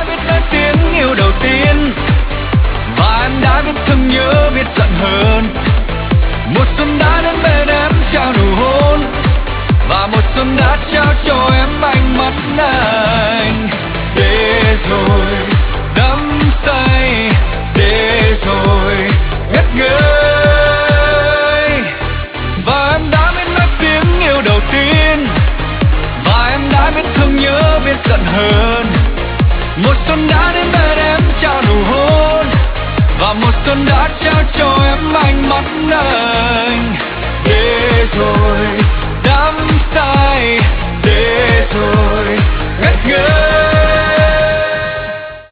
đã biết nói tiếng yêu đầu tiên, và em đã biết thương nhớ, biết giận hờn. Mùa xuân đã đến bên em trao nụ hôn, và mùa xuân đã trao cho em ánh mắt anh. Để rồi đắm say, để rồi ngất ngây. Và em đã biết nói tiếng yêu đầu tiên, và em đã biết thương nhớ, biết giận hờn. Mùa xuân đã đến bên em trao nụ hôn, và mùa xuân đã trao cho em ánh mắt anh. Để rồi đắm say,